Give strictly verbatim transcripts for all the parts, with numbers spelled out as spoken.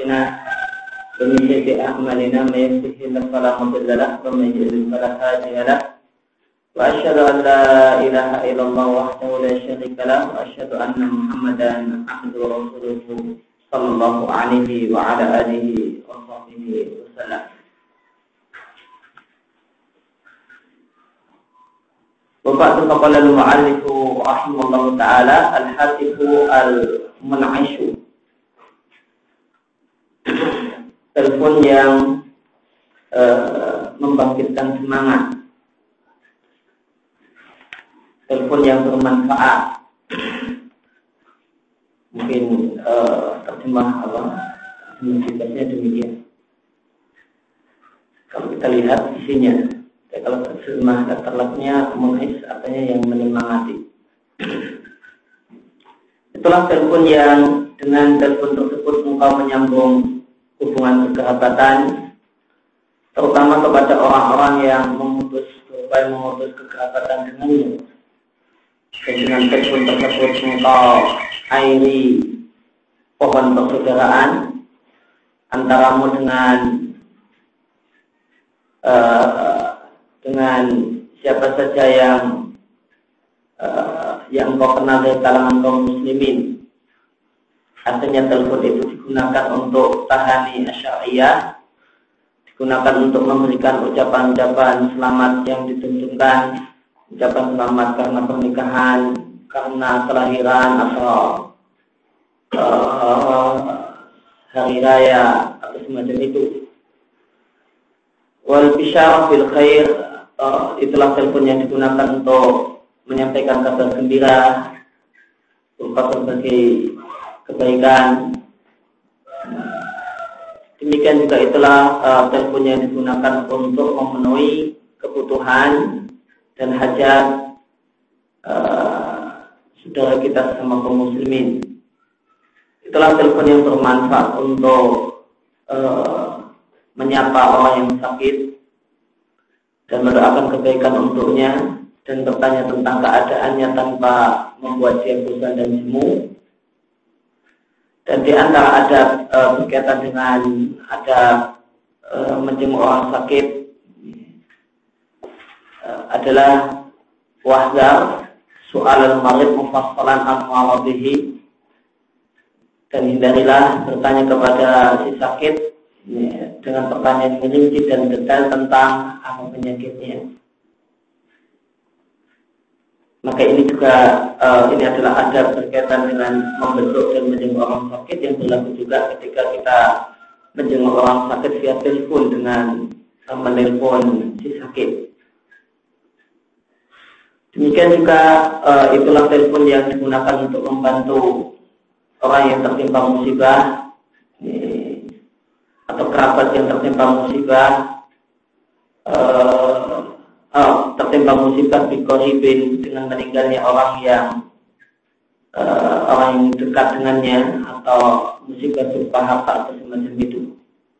أنفسنا ومن سيئات أعمالنا من يهده الله فلا مضل له ومن يضلل فلا هادي له وأشهد أن لا إله إلا الله وحده لا شريك له وأشهد أن محمدا عبده ورسوله صلى الله عليه وعلى آله وصحبه وسلم. وبعد فقال المؤلف رحمه الله تعالى الهاتف المنعش, telepon yang uh, membangkitkan semangat, telepon yang bermanfaat. Mungkin uh, terjemah apa terjemahnya demikian. Kalau kita lihat isinya, ya, kalau terjemah terlaknya munis artinya yang menyemangati. Itulah telepon yang dengan telepon tersebut engkau menyambung hubungan kekerabatan, terutama kepada orang-orang yang memutus berupaya memutus kekerabatan denganmu. Dan dengan telepon tersebut engkau airi pohon persaudaraan antaramu dengan uh, dengan siapa saja yang uh, yang engkau kenal dari kalangan kaum muslimin. Artinya telepon itu digunakan untuk tahani syariah, digunakan untuk memberikan ucapan-ucapan selamat yang ditunjukkan, ucapan selamat karena pernikahan, karena kelahiran atau uh, hari raya atau semacam itu. Wal bisyarah bil khair, uh, itulah telepon yang digunakan untuk menyampaikan kabar gembira berupa berbagai kebaikan. Demikian juga itulah uh, telepon yang digunakan untuk memenuhi kebutuhan dan hajat uh, saudara kita sesama kaum muslimin. Itulah telepon yang bermanfaat untuk uh, menyapa orang yang sakit dan mendoakan kebaikan untuknya dan bertanya tentang keadaannya tanpa membuat dia bosan dan jemu. Dan di antara adab e, berkaitan dengan adab e, menjenguk orang sakit e, adalah wahzar soal marid mufassalan an-maradihi, dan hindarilah bertanya kepada si sakit ya, dengan pertanyaan yang rinci dan detail tentang apa penyakitnya. Maka ini juga uh, ini adalah adab berkaitan dengan membesuk dan menjenguk orang sakit yang berlaku juga ketika kita menjenguk orang sakit via telepon dengan uh, menelpon si sakit. Demikian juga uh, itulah telepon yang digunakan untuk membantu orang yang tertimpa musibah eh, atau kerabat yang tertimpa musibah. Uh, Oh, tertimpa musibah biqoribin dengan meninggalnya orang yang uh, orang yang dekat dengannya, atau musibah berupa harta atau semacam itu.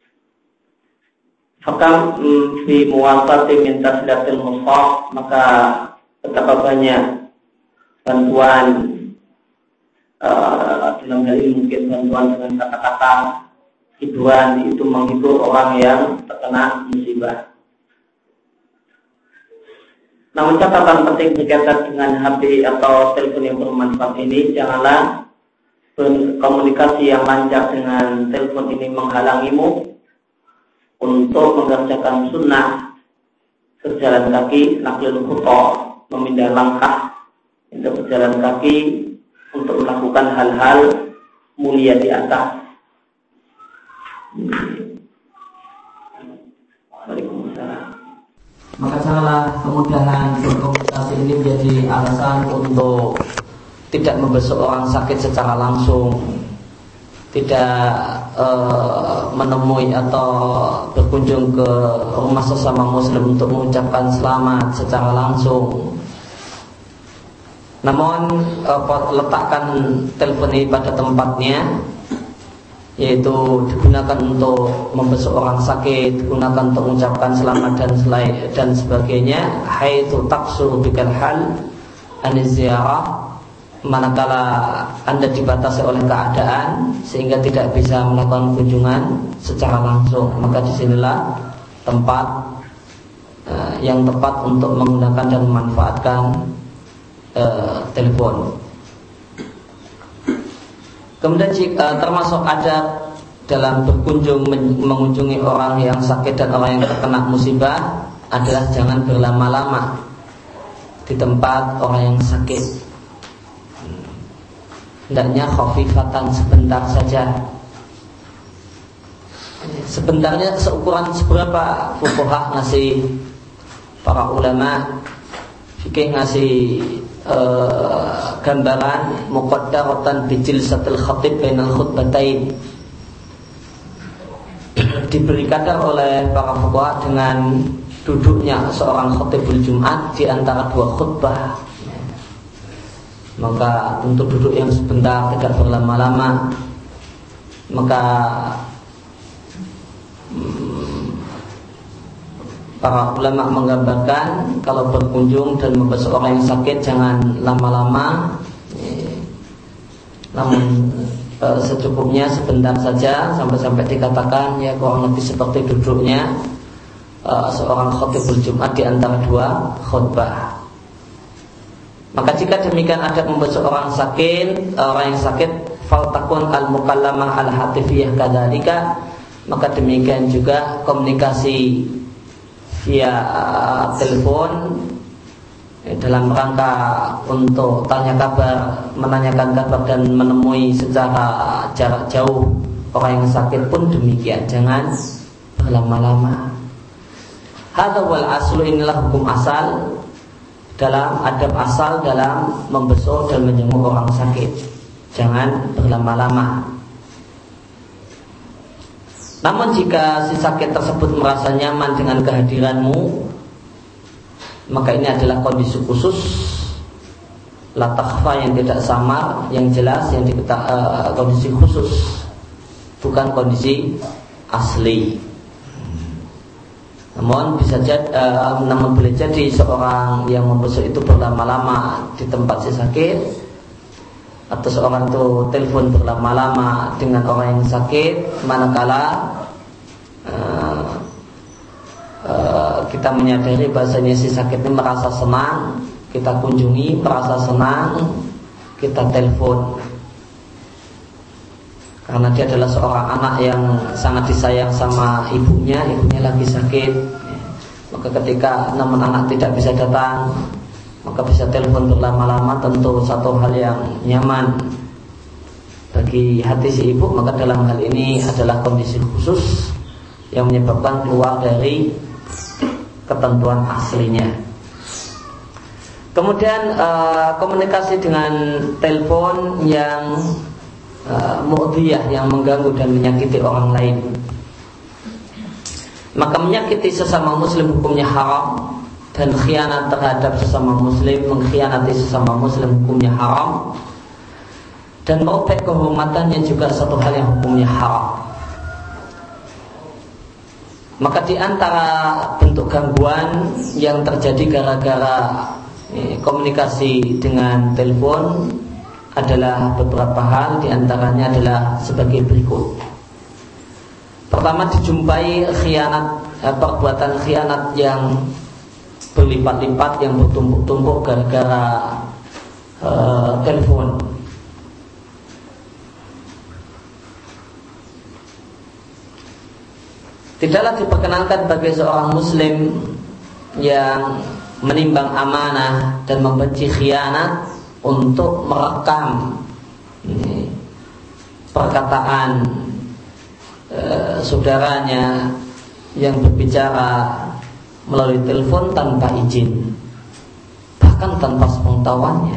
Fakam mm, fi muwasati min tasdatil musaf, maka betapa banyak bantuan uh, dalam hal ini mungkin bantuan dengan kata-kata hiburan itu menghibur orang yang terkena musibah. Namun catatan penting berkaitan dengan H P atau telepon yang bermanfaat ini, janganlah komunikasi yang lancar dengan telepon ini menghalangimu untuk mengerjakan sunnah berjalan kaki, naklul khuta, memindah langkah untuk berjalan kaki untuk melakukan hal-hal mulia di atas. Waalaikumsalam. Maka janganlah kemudahan berkomunikasi ini menjadi alasan untuk tidak membesuk orang sakit secara langsung, tidak e, menemui atau berkunjung ke rumah sesama muslim untuk mengucapkan selamat secara langsung. Namun e, letakkan telepon ini pada tempatnya, yaitu digunakan untuk membesuk orang sakit, digunakan untuk mengucapkan selamat dan selain dan sebagainya. Haitsu taqsuru bikal hal an ziarah, manakala Anda dibatasi oleh keadaan sehingga tidak bisa melakukan kunjungan secara langsung, maka disinilah tempat uh, yang tepat untuk menggunakan dan memanfaatkan uh, telepon. Kemudian jika uh, termasuk adab dalam berkunjung mengunjungi orang yang sakit dan orang yang terkena musibah adalah jangan berlama-lama di tempat orang yang sakit. Hendaknya khafifatan, sebentar saja. Sebentarnya seukuran seberapa fuqaha ngasih, para ulama fikih ngasih uh, gambaran muqaddaratan bijilsatil khatib bainal khutbatain. Diberi kadar oleh para fuqaha dengan duduknya seorang khatibul Jumat di antara dua khutbah. Maka untuk duduk yang sebentar, tidak berlama-lama. Maka hmm, para ulama menggambarkan kalau berkunjung dan membesuk orang yang sakit jangan lama-lama, namun e, secukupnya sebentar saja, sampai-sampai dikatakan ya kurang lebih seperti duduknya e, seorang khatibul Jumat di antara dua khutbah. Maka jika demikian ada membesuk orang sakit, orang yang sakit, faltakun al-mukallamah al-hatifiyah kadzalika, maka demikian juga komunikasi via uh, telepon dalam rangka untuk tanya kabar, menanyakan kabar dan menemui secara jarak jauh orang yang sakit pun demikian, jangan berlama-lama. Hadza wal aslu, inilah hukum asal dalam adab asal dalam membesuk dan menjenguk orang sakit. Jangan berlama-lama. Namun jika si sakit tersebut merasa nyaman dengan kehadiranmu, maka ini adalah kondisi khusus, la takhfa, yang tidak samar, yang jelas, yang diketa, uh, kondisi khusus, bukan kondisi asli. Namun bisa jadi, uh, namun boleh jadi seorang yang membesuk itu berlama-lama di tempat si sakit, atau seorang itu telepon berlama-lama dengan orang yang sakit, manakala uh, uh, kita menyadari bahasanya si sakit ini merasa senang, kita kunjungi, merasa senang, kita telepon. Karena dia adalah seorang anak yang sangat disayang sama ibunya, ibunya lagi sakit. Maka ketika namun anak tidak bisa datang, maka bisa telepon berlama-lama, tentu satu hal yang nyaman bagi hati si ibu. Maka dalam hal ini adalah kondisi khusus yang menyebabkan keluar dari ketentuan aslinya. Kemudian uh, komunikasi dengan telepon yang Uh, mu'diyah, yang mengganggu dan menyakiti orang lain, maka menyakiti sesama muslim hukumnya haram, dan khianat terhadap sesama muslim, mengkhianati sesama muslim hukumnya haram, dan merobek kehormatannya juga satu hal yang hukumnya haram. Maka di antara bentuk gangguan yang terjadi gara-gara eh, komunikasi dengan telepon adalah beberapa hal, diantaranya adalah sebagai berikut. Pertama, dijumpai khianat, eh, perbuatan khianat yang berlipat-lipat, yang bertumpuk-tumpuk gara-gara eh, telepon. Tidaklah diperkenankan bagi seorang muslim yang menimbang amanah dan membenci khianat untuk merekam ini, perkataan e, saudaranya yang berbicara melalui telepon tanpa izin, bahkan tanpa sepengetahuannya.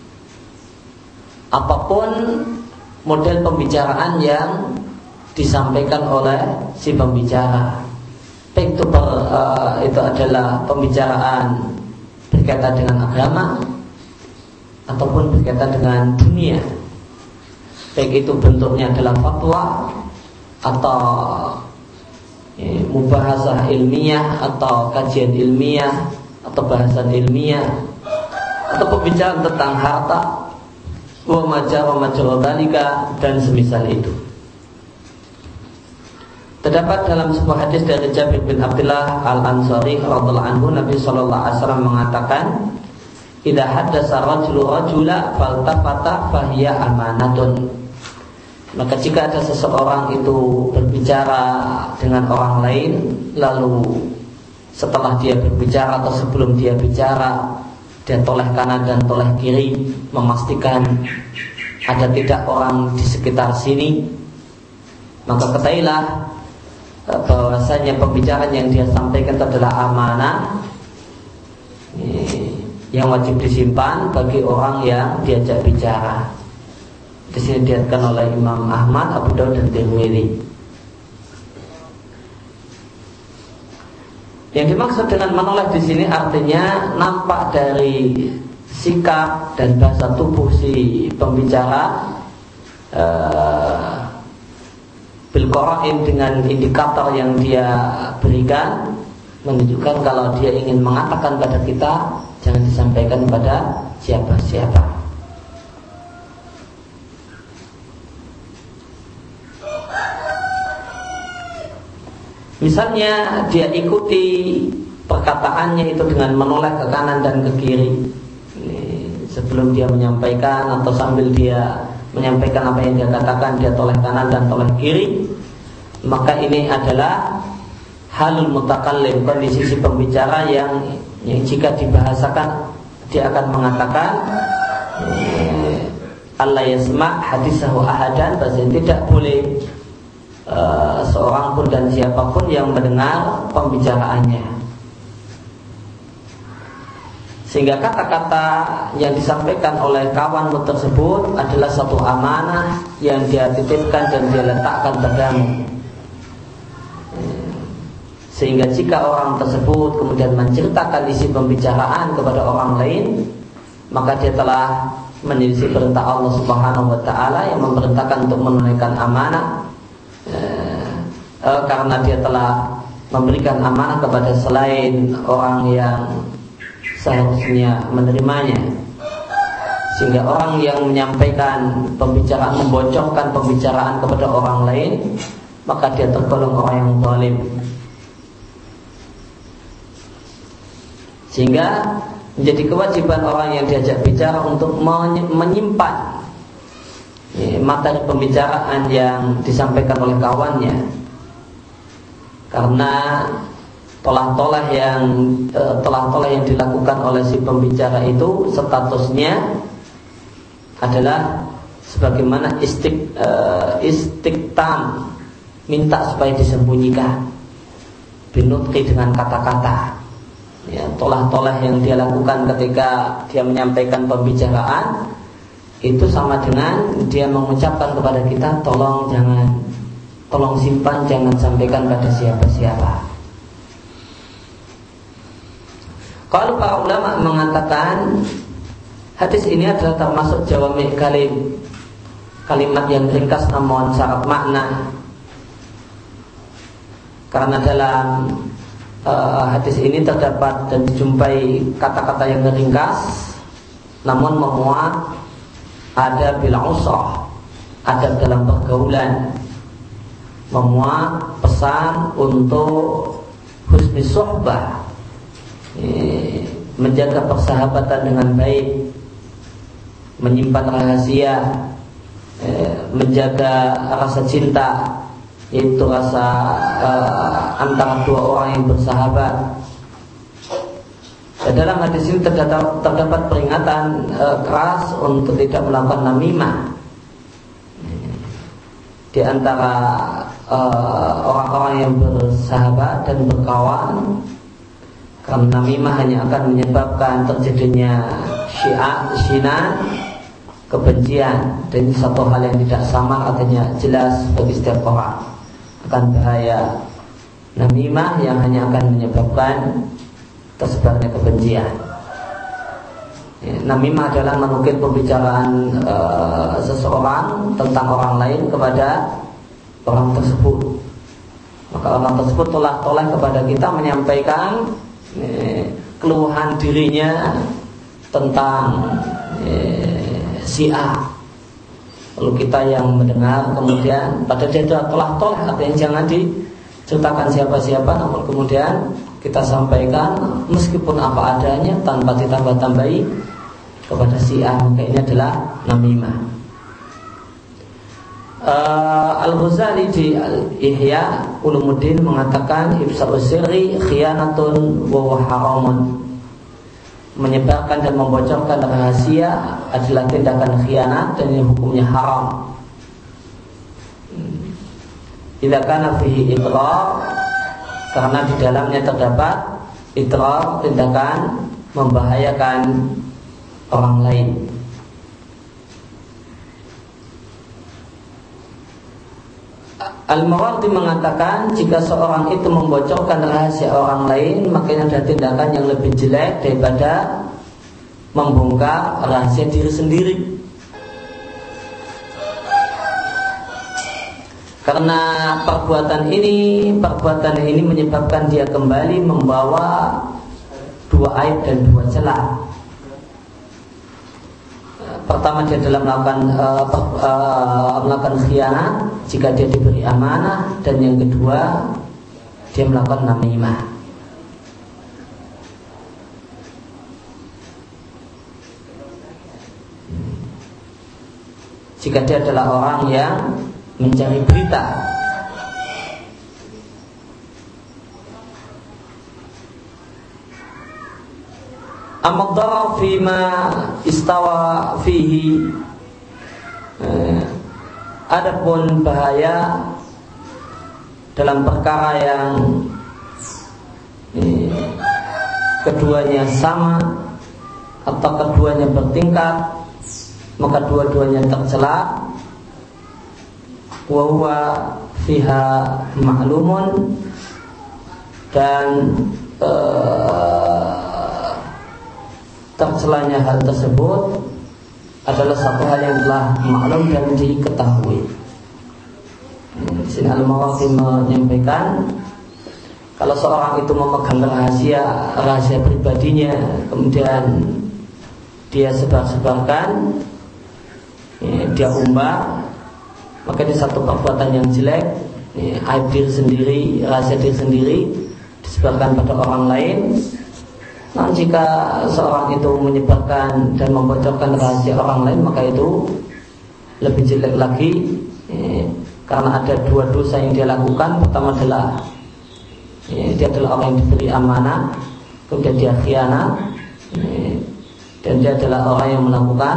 Apapun model pembicaraan yang disampaikan oleh si pembicara, baik itu, ber, e, itu adalah pembicaraan berkaitan dengan agama ataupun berkaitan dengan dunia, baik itu bentuknya adalah fatwa atau ya, mubahasah ilmiah atau kajian ilmiah atau bahasan ilmiah atau pembicaraan tentang harta, wa majara majra dzalika, dan semisal itu. Terdapat dalam sebuah hadis dari Jabir bin Abdullah Al-Ansari radhiyallahu anhu, Nabi sallallahu alaihi wasallam mengatakan, "Idza haddasa rajulu rajula faltafata fahiya amanatun." Maka jika ada seseorang itu berbicara dengan orang lain, lalu setelah dia berbicara atau sebelum dia bicara, dia toleh kanan dan toleh kiri, memastikan ada tidak orang di sekitar sini, maka ketahuilah bahwasanya pembicaraan yang dia sampaikan itu adalah amanah yang wajib disimpan bagi orang yang diajak bicara. Di sini diriwayatkan oleh Imam Ahmad, Abu Daud dan Tirmidzi. Yang dimaksud dengan menoleh di sini artinya nampak dari sikap dan bahasa tubuh si pembicara, uh, bilqara'in, dengan indikator yang dia berikan menunjukkan kalau dia ingin mengatakan pada kita, jangan disampaikan pada siapa-siapa. Misalnya dia ikuti perkataannya itu dengan menoleh ke kanan dan ke kiri sebelum dia menyampaikan, atau sambil dia menyampaikan apa yang dia katakan dia toleh kanan dan toleh kiri, maka ini adalah halul mutakallim, kondisi si pembicara yang, yang jika dibahasakan dia akan mengatakan Allah yasma' hadisahu ahadan, bahasanya tidak boleh uh, seorang pun dan siapapun yang mendengar pembicaraannya. Sehingga kata-kata yang disampaikan oleh kawan tersebut adalah satu amanah yang dia titipkan dan dia letakkan padamu. Sehingga jika orang tersebut kemudian menceritakan isi pembicaraan kepada orang lain, maka dia telah menyelisih perintah Allah Subhanahu wa taala yang memerintahkan untuk menunaikan amanah, eh, eh, karena dia telah memberikan amanah kepada selain orang yang seharusnya menerimanya. Sehingga orang yang menyampaikan pembicaraan, membocorkan pembicaraan kepada orang lain, maka dia tergolong orang yang zalim. Sehingga menjadi kewajiban orang yang diajak bicara untuk menyimpan materi pembicaraan yang disampaikan oleh kawannya, karena tolah-tolah yang uh, tolah-tolah yang dilakukan oleh si pembicara itu statusnya adalah sebagaimana istik uh, istiktam, minta supaya disembunyikan, binutqi, dengan kata-kata. Ya, tolah-tolah yang dia lakukan ketika dia menyampaikan pembicaraan itu sama dengan dia mengucapkan kepada kita, tolong jangan, tolong simpan, jangan sampaikan pada siapa-siapa. Kalau para ulama mengatakan hadis ini adalah termasuk jawami' kalim, kalimat yang ringkas namun syarat makna. Karena dalam uh, hadis ini terdapat dan dijumpai kata-kata yang ringkas namun memuat ada bil usrah, ada dalam pergaulan, memuat pesan untuk husni suhbah, menjaga persahabatan dengan baik, menyimpan rahasia, menjaga rasa cinta, yaitu rasa uh, antara dua orang yang bersahabat. Dan dalam hadis ini terdapat, terdapat peringatan uh, keras untuk tidak melakukan namimah di antara uh, orang-orang yang bersahabat dan berkawan. Karena namimah hanya akan menyebabkan terjadinya syiah, syina, kebencian, dan ini satu hal yang tidak samar, artinya jelas bagi setiap orang akan bahaya namimah yang hanya akan menyebabkan tersebarnya kebencian. Ya, namimah adalah menukil pembicaraan uh, seseorang tentang orang lain kepada orang tersebut. Maka orang tersebut tolak-tolak kepada kita menyampaikan Eh, keluhan dirinya tentang eh, si A, Lalu kita yang mendengar kemudian pada dia telah tolak, artinya jangan diceritakan siapa-siapa, namun kemudian kita sampaikan meskipun apa adanya tanpa ditambah-tambahi kepada si A, maka ini adalah namimah. uh, Al-Ghazali di Ihya Ulumuddin mengatakan ifsa'us sirri khiyanatun wa huwa haramun. Menyebarkan dan membocorkan rahasia adalah tindakan khianat dan ini hukumnya haram. Idza kana fihi idrar, karena di dalamnya terdapat idrar, tindakan membahayakan orang lain. Al-Mawardi mengatakan jika seorang itu membocorkan rahasia orang lain, maka ini ada tindakan yang lebih jelek daripada membongkar rahasia diri sendiri. Karena perbuatan ini, perbuatan ini menyebabkan dia kembali membawa dua aib dan dua celah. Pertama, dia adalah melakukan uh, uh, melakukan khianat jika dia diberi amanah, dan yang kedua dia melakukan namimah. Jika dia adalah orang yang mencari berita. Amadhar fima istawa fihi, eh, adapun bahaya dalam perkara yang eh, keduanya sama atau keduanya bertingkat, maka dua-duanya tercela. Wa huwa fiha ma'lumun, dan eh, tercelanya hal tersebut adalah satu hal yang telah maklum dan diketahui. Di sini Al-Mawardi menyampaikan kalau seorang itu memegang rahasia rahasia pribadinya, kemudian dia sebar-sebarkan, ya, dia umbar, maka ini satu perbuatan yang jelek, ya, aib diri sendiri, rahasia diri sendiri disebarkan pada orang lain. Nah, jika seorang itu menyebarkan dan membocorkan rahasia orang lain, maka itu lebih jelek lagi, eh, karena ada dua dosa yang dia lakukan. Pertama adalah eh, dia adalah orang yang diberi amanah, kemudian dia khianat, eh, dan dia adalah orang yang melakukan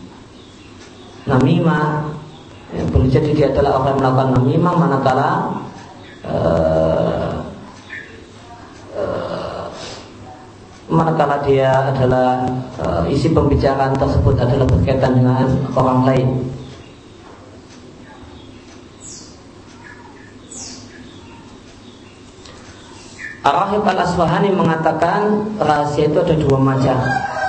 namimah. Eh, boleh jadi dia adalah orang yang melakukan namimah manakala eh, manakala dia adalah uh, isi pembicaraan tersebut adalah berkaitan dengan orang lain. Ar-Rahib Al-Asfahani mengatakan rahasia itu ada dua macam.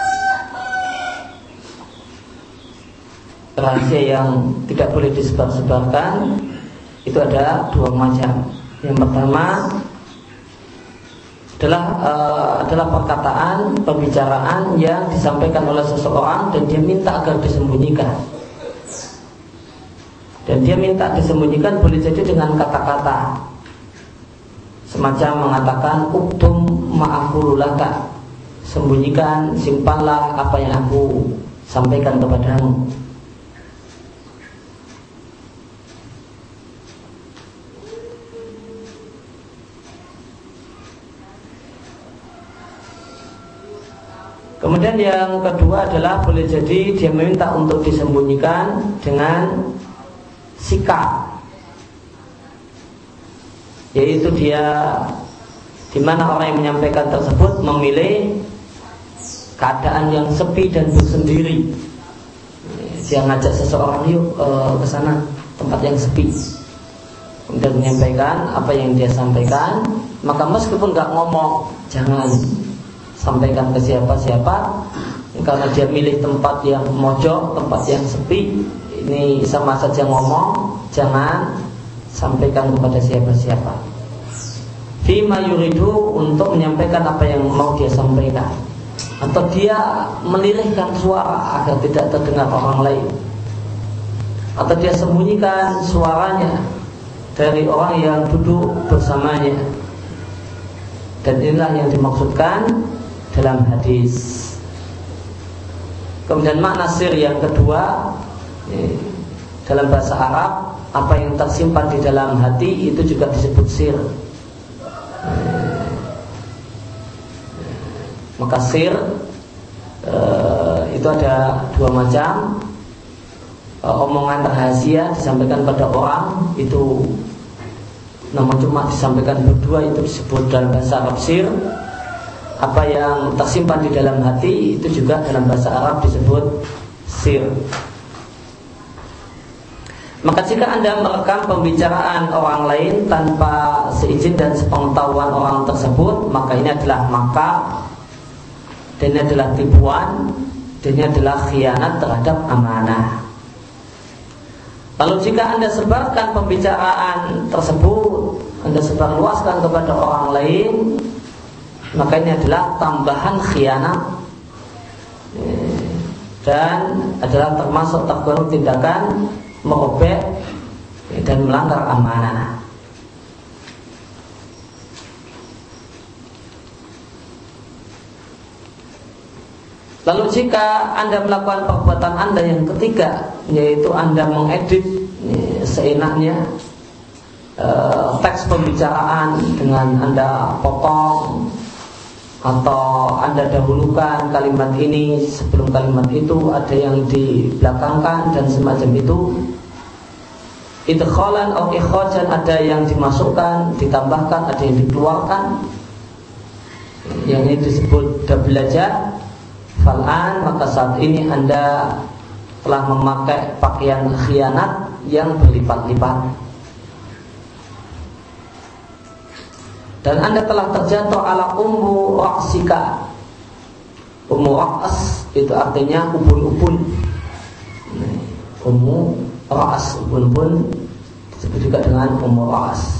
Rahasia yang tidak boleh disebar-sebarkan itu ada dua macam. Yang pertama adalah uh, adalah perkataan, pembicaraan yang disampaikan oleh seseorang dan dia minta agar disembunyikan. Dan dia minta disembunyikan boleh jadi dengan kata-kata semacam mengatakan uktum ma'akululaka, sembunyikan, simpanlah apa yang aku sampaikan kepadamu. Kemudian yang kedua adalah boleh jadi dia meminta untuk disembunyikan dengan sikap, yaitu dia di mana orang yang menyampaikan tersebut memilih keadaan yang sepi dan bersendiri. Dia ngajak seseorang, yuk uh, ke sana tempat yang sepi, kemudian menyampaikan apa yang dia sampaikan. Maka meskipun nggak ngomong, jangan sampaikan ke siapa-siapa, karena dia milih tempat yang mojok, tempat yang sepi. Ini sama saja ngomong, jangan sampaikan kepada siapa-siapa. Fima yuridu, untuk menyampaikan apa yang mau dia sampaikan, atau dia melirihkan suara agar tidak terdengar orang lain. atau dia sembunyikan suaranya dari orang yang duduk bersamanya. Dan inilah yang dimaksudkan dalam hadis. Kemudian makna sir yang kedua, dalam bahasa Arab, apa yang tersimpan di dalam hati itu juga disebut sir. Maka sir itu ada dua macam. Omongan rahasia disampaikan pada orang itu, namun cuma disampaikan berdua, itu disebut dalam bahasa Arab sir. Apa yang tersimpan di dalam hati itu juga dalam bahasa Arab disebut sir. Maka jika Anda merekam pembicaraan orang lain tanpa seizin dan sepengetahuan orang tersebut, maka ini adalah makar, dan ini adalah tipuan, dan ini adalah khianat terhadap amanah. Lalu jika Anda sebarkan pembicaraan tersebut, Anda sebarluaskan kepada orang lain, maka ini adalah tambahan khianat dan adalah termasuk tergolong tindakan merobek dan melanggar amanah. Lalu jika Anda melakukan perbuatan Anda yang ketiga, yaitu Anda mengedit seenaknya uh, teks pembicaraan dengan Anda potong, atau Anda dahulukan kalimat ini sebelum kalimat itu, ada yang dibelakangkan dan semacam itu. Idkhalan atau ikhrajan, ada yang dimasukkan, ditambahkan, ada yang dikeluarkan. Yang ini disebut dablaja. Fal'an, maka saat ini Anda telah memakai pakaian khianat yang berlipat-lipat, dan Anda telah terjatuh ala ummu ra'sika. Ummu ra's itu artinya ubun-ubun. Ummu ra's, ubun-ubun disebut juga dengan ummu ra's.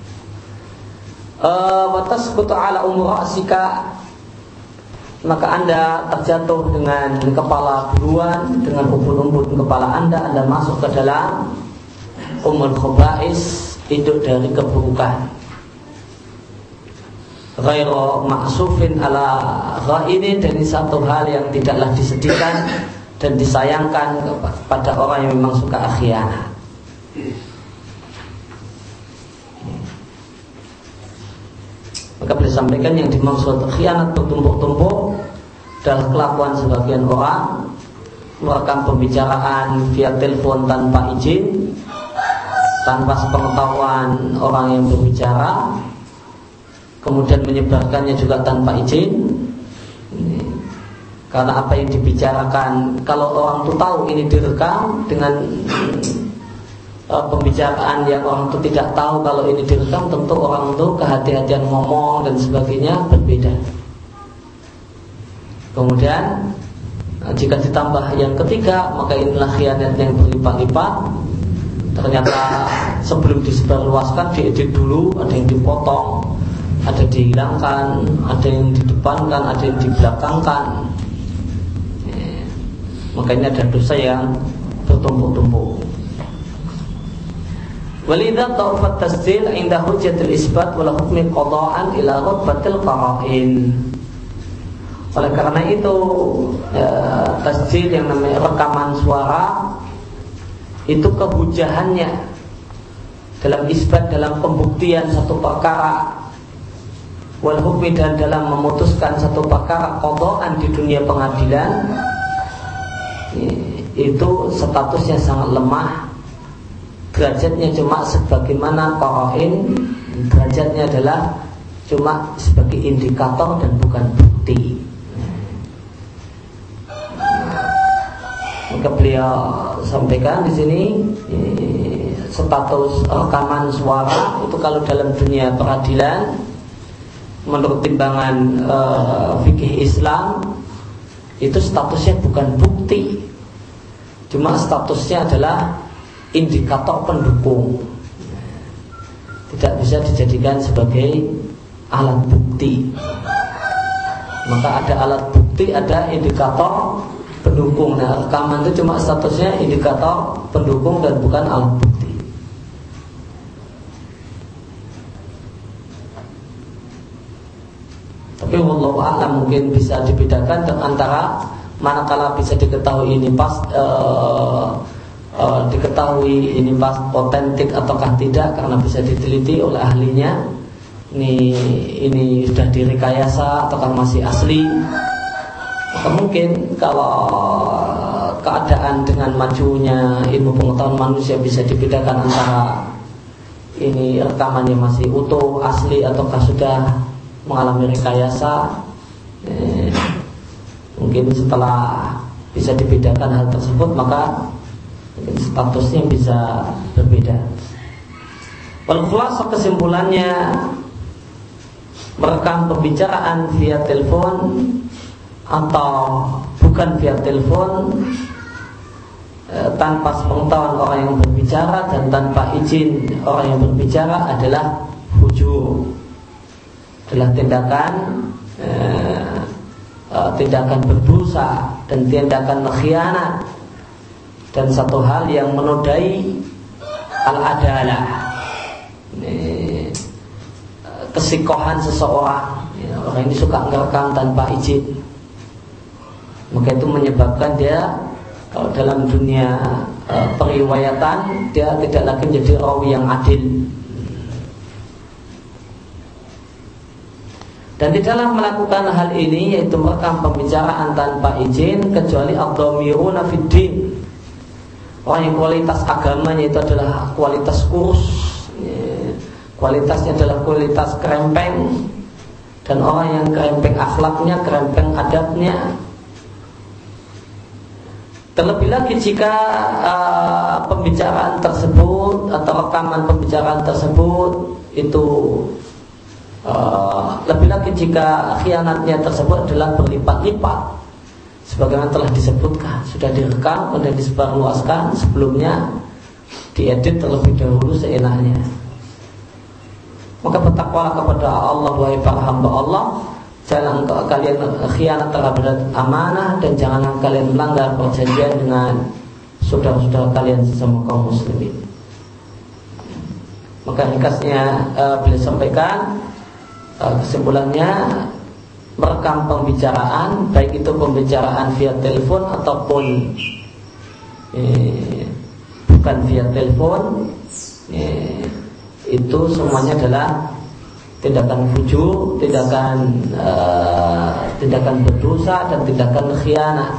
Wa tasqutu ala ummu ra'sika, maka Anda terjatuh dengan kepala duluan, dengan ubun-ubun kepala Anda, Anda masuk ke dalam ummul khaba'is, induk dari keburukan. Ghairu ma'sufin ala ghainin, dari satu hal yang tidaklah disedihkan dan disayangkan kepada orang yang memang suka khianat. Maka boleh sampaikan yang dimaksud khianat bertumpuk-tumpuk adalah kelakuan sebagian orang merekam pembicaraan via telepon tanpa izin, tanpa sepengetahuan orang yang berbicara, kemudian menyebarkannya juga tanpa izin. Karena apa yang dibicarakan, kalau orang itu tahu ini direkam dengan pembicaraan yang orang itu tidak tahu kalau ini direkam, tentu orang itu kehati-hatian ngomong dan sebagainya berbeda. Kemudian jika ditambah yang ketiga, maka inilah khianat yang berlipat-lipat. Ternyata sebelum disebarluaskan diedit dulu, ada yang dipotong, ada dihilangkan, ada yang didepankan, ada yang dibelakangkan. Maka ini ada dosa yang bertumpuk-tumpuk. Walidha ta'ufat tasdil inda hujjatil isbat wala hukmi qada'an ila rutbatil qara'in. Oleh karena itu ya, tasdil yang namanya rekaman suara itu kehujahannya dalam isbat, dalam pembuktian satu perkara, wal hukmi, dan dalam memutuskan satu perkara qada'an di dunia pengadilan, itu statusnya sangat lemah. Derajatnya cuma sebagaimana qara'in, derajatnya adalah cuma sebagai indikator dan bukan bukti. Maka beliau sampaikan di sini status rekaman suara itu kalau dalam dunia peradilan menurut timbangan uh, fikih Islam itu statusnya bukan bukti, cuma statusnya adalah indikator pendukung, tidak bisa dijadikan sebagai alat bukti. Maka ada alat bukti, ada indikator pendukung. Nah, rekaman itu cuma statusnya indikator pendukung dan bukan alat bukti. Tapi wallahu a'lam, mungkin bisa dibedakan antara manakala bisa diketahui ini pas uh, uh, diketahui ini pas otentik ataukah tidak karena bisa diteliti oleh ahlinya. Ini ini sudah direkayasa ataukah masih asli. Atau mungkin kalau keadaan dengan majunya ilmu pengetahuan manusia bisa dibedakan antara ini rekamannya masih utuh, asli ataukah sudah mengalami rekayasa. eh, Mungkin setelah bisa dibedakan hal tersebut, maka mungkin statusnya bisa berbeda. Wal khulasa, kesimpulannya, merekam pembicaraan via telepon atau bukan via telepon eh, tanpa sepengetahuan orang yang berbicara dan tanpa izin orang yang berbicara adalah fujur, adalah tindakan eh, uh, tindakan berdosa dan tindakan khianat, dan satu hal yang menodai al-adalah, kesikohan seseorang. Ya, orang ini suka ngerekam tanpa izin, maka itu menyebabkan dia, kalau dalam dunia uh, periwayatan, dia tidak lagi menjadi rawi yang adil. Dan di dalam melakukan hal ini, yaitu merekam pembicaraan tanpa izin, kecuali ad-dhamiruna fid-din, orang yang kualitas agamanya itu adalah kualitas kurus, kualitasnya adalah kualitas kerempeng, dan orang yang kerempeng akhlaknya, kerempeng adabnya. Terlebih lagi jika uh, pembicaraan tersebut atau rekaman pembicaraan tersebut itu uh, lebih lagi jika khianatnya tersebut adalah berlipat-lipat, sebagaimana telah disebutkan, sudah direkam dan disebarluaskan, sebelumnya diedit terlebih dahulu seenaknya. Maka bertakwalah kepada Allah, wahai para hamba Allah. Jangan kalian khianat terhadap amanah, dan jangan kalian melanggar perjanjian dengan saudara-saudara kalian sesama kaum muslimin. Maka ringkasnya uh, beliau sampaikan, uh, kesimpulannya, merekam pembicaraan, baik itu pembicaraan via telepon ataupun eh, bukan via telepon, eh, itu semuanya adalah tindakan fujur, tindakan uh, tindakan berdosa dan tindakan khianat.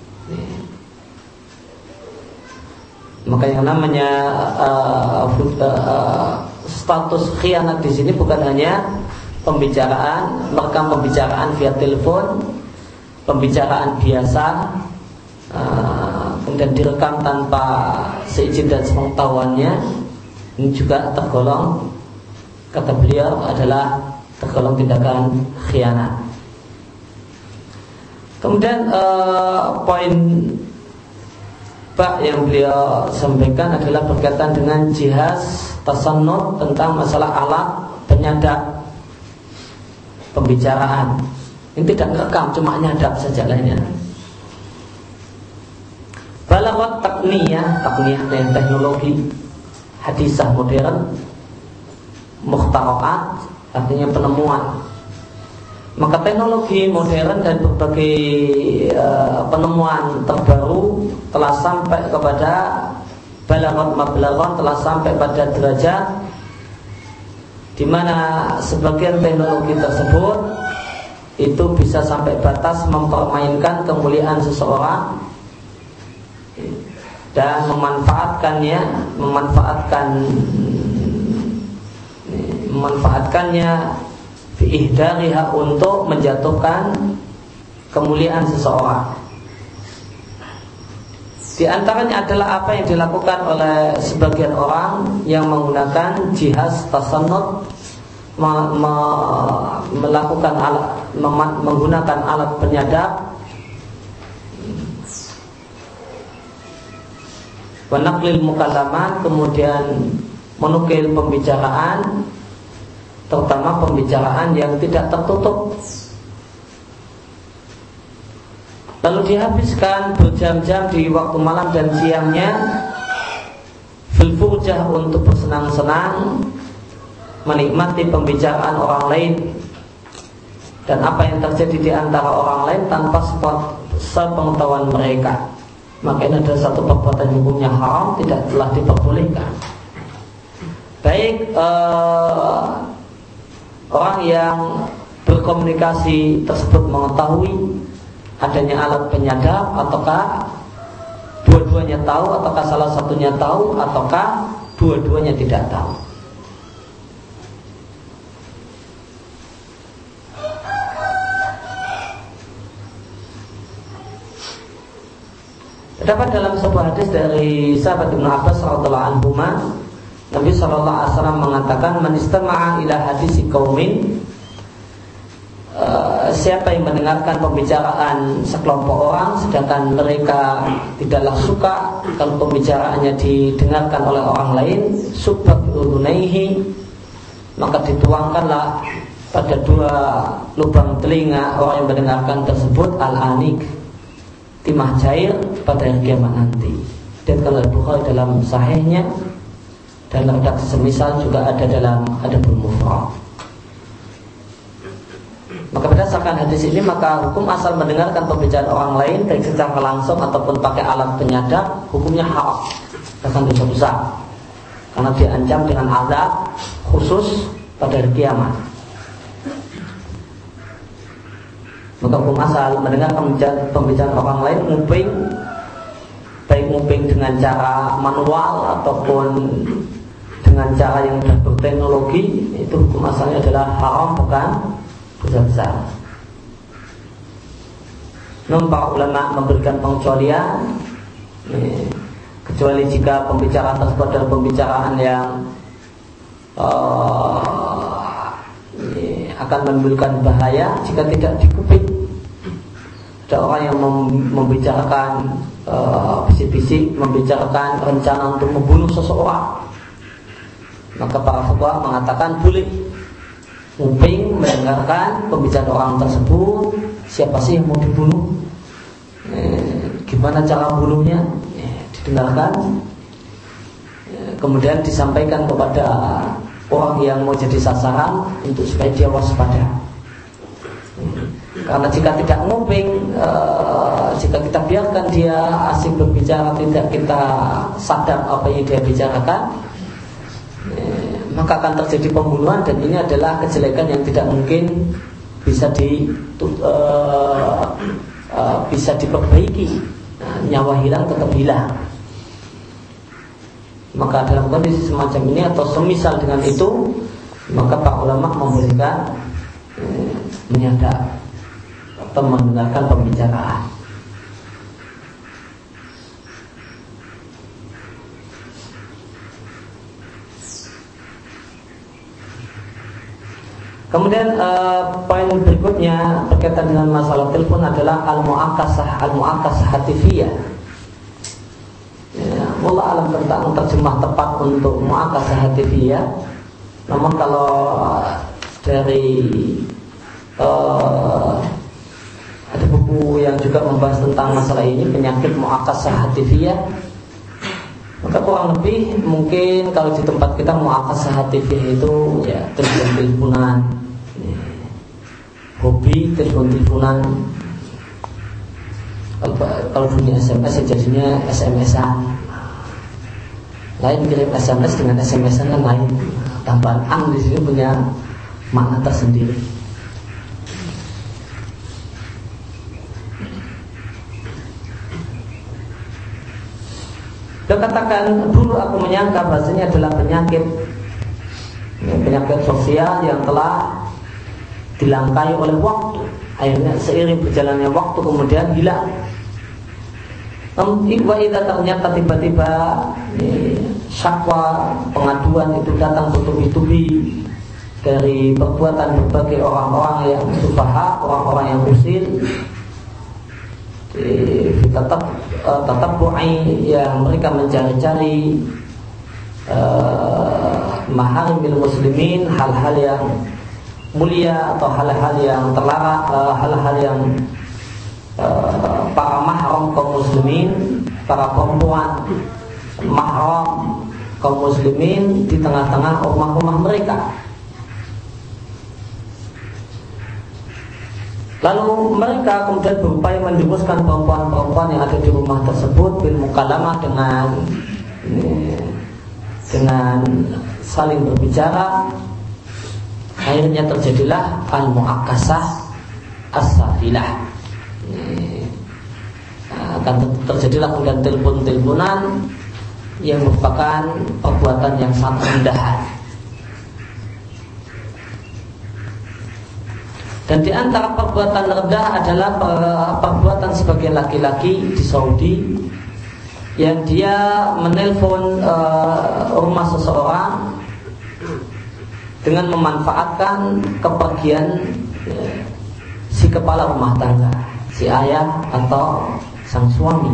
Maka yang namanya uh, uh, status khianat di sini bukan hanya pembicaraan, merekam pembicaraan via telepon, pembicaraan biasa, uh, kemudian direkam tanpa seizin dan sepengetahuannya. Ini juga tergolong, kata beliau, adalah tergolong tindakan khianat. Kemudian uh, poin bab yang beliau sampaikan adalah berkaitan dengan jihaz tasannut, tentang masalah alat penyadap pembicaraan. Ini tidak rekam, cuma nyadap saja lainnya. Balaghot takniyah, takniyah dengan teknologi hadisah modern, mukhtara'at artinya penemuan. Maka teknologi modern dan berbagai uh, penemuan terbaru telah sampai kepada balaghot mablaghon, telah sampai pada derajat di mana sebagian teknologi tersebut itu bisa sampai batas mempermainkan kemuliaan seseorang dan memanfaatkannya, memanfaatkan memanfaatkannya biihdariha, untuk menjatuhkan kemuliaan seseorang. Di antaranya adalah apa yang dilakukan oleh sebagian orang yang menggunakan jihaz tasannut, me- me- melakukan alat, mem- menggunakan alat penyadap, wanaklil mukallamat, kemudian menukil pembicaraan, terutama pembicaraan yang tidak tertutup. lalu dihabiskan berjam-jam di waktu malam dan siangnya fil furjah untuk bersenang-senang, menikmati pembicaraan orang lain dan apa yang terjadi di antara orang lain tanpa sepengetahuan mereka, maka ini adalah satu perbuatan hukumnya haram, tidak telah diperbolehkan. Baik eh, orang yang berkomunikasi tersebut mengetahui adanya alat penyadap, ataukah dua-duanya tahu, ataukah salah satunya tahu, ataukah dua-duanya tidak tahu. Terdapat dalam sebuah hadis dari sahabat Ibnu Abbas radhiyallahu anhu, Nabi sallallahu alaihi wasallam mengatakan, "Man istama'a ila hadisi qaumin," Uh, siapa yang mendengarkan pembicaraan sekelompok orang sedangkan mereka tidaklah suka kalau pembicaraannya didengarkan oleh orang lain, subbat udunaihi, maka dituangkanlah pada dua lubang telinga orang yang mendengarkan tersebut al-anik, timah cair pada hari kiamat nanti. Dan kalau Bukhari dalam sahihnya dalam redaksi semisal juga ada dalam Adabul Mufrad. Maka berdasarkan hadis ini, maka hukum asal mendengarkan pembicaraan orang lain baik secara langsung ataupun pakai alat penyadap, hukumnya haram, bahkan dosa besar, karena diancam dengan azab khusus pada hari kiamat. Maka hukum asal mendengar pembicaraan, pembicaraan orang lain, nguping, baik nguping dengan cara manual ataupun dengan cara yang sudah berteknologi, itu hukum asalnya adalah haram, bukan dosa besar. Namun para ulama memberikan pengecualian, kecuali jika pembicaraan tersebut adalah pembicaraan yang uh, akan menimbulkan bahaya jika tidak dikuping. Ada orang yang membicarakan uh, bisik-bisik, membicarakan rencana untuk membunuh seseorang, maka para fuqaha mengatakan boleh nguping, mendengarkan pembicaraan orang tersebut. Siapa sih yang mau dibunuh? Eh, gimana cara bunuhnya? Eh, didengarkan. Eh, kemudian disampaikan kepada orang yang mau jadi sasaran untuk supaya dia waspada. Eh, karena jika tidak nguping, eh, jika kita biarkan dia asik berbicara, tidak kita sadar apa yang dia bicarakan, eh, maka akan terjadi pembunuhan, dan ini adalah kejelekan yang tidak mungkin bisa di uh, uh, bisa diperbaiki. Nah, nyawa hilang tetap hilang. Maka dalam kondisi semacam ini atau semisal dengan itu, maka para ulama membolehkan uh, menyadap atau mendengarkan pembicaraan. Kemudian uh, poin berikutnya berkaitan dengan masalah telepon adalah al-mu'akasah, al-mu'akasah hatifiyah. Ya, wallah alam tentang terjemah tepat untuk mu'akasah hatifiyah. Namun kalau dari uh, ada buku yang juga membahas tentang masalah ini, penyakit mu'akasah hatifiyah, maka kurang lebih mungkin kalau di tempat kita mu'akasah hatifiyah itu ya telepon-teleponan, hobi telepon-teleponan. Kalau dunia S M S ya jadinya S M S-an. Lain kirim S M S dengan S M S-an kan lain. Tambahan ang di sini punya makna tersendiri. Dia katakan, dulu aku menyangka bahasanya adalah penyakit Penyakit sosial yang telah dilangkai oleh waktu. Akhirnya seiring berjalannya waktu kemudian hilang. Namun idza ternyata tiba-tiba syakwa, pengaduan itu datang bertubi-tubi dari perbuatan berbagai orang-orang yang sufaha, orang-orang yang usil, tetap tetap buai yang mereka mencari-cari uh, maharimil muslimin, hal-hal yang mulia atau hal-hal yang terlarang, uh, hal-hal yang uh, para mahram kaum muslimin, para perempuan mahram kaum muslimin di tengah-tengah rumah-rumah mereka. Lalu mereka kemudian berupaya menjuruskan perempuan-perempuan yang ada di rumah tersebut bil mukalamah dengan dengan saling berbicara. Akhirnya terjadilah al-mu'akkasah as-safilah. Akan terjadilah kemudian telepon-teleponan yang merupakan perbuatan yang sangat rendahan. Dan di antara perbuatan rendah adalah perbuatan sebagian laki-laki di Saudi yang dia menelpon uh, rumah seseorang dengan memanfaatkan kepergian uh, si kepala rumah tangga, si ayah atau sang suami.